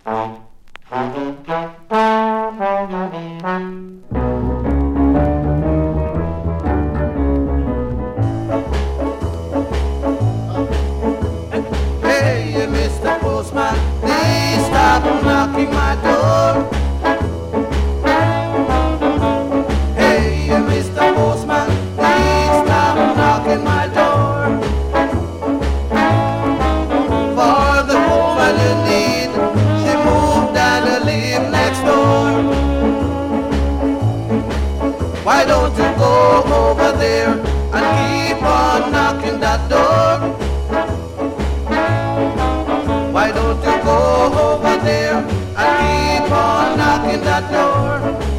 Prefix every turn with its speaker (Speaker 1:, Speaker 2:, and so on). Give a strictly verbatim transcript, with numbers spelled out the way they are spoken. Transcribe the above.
Speaker 1: Hey, Mister Postman, please stop knocking my door. Hey, Mister Postman, please stop knocking my door. For the woman you need, she moved and live next door. Why don't you go over there and keep on knocking that door? Why don't you go over there and keep on knocking that door?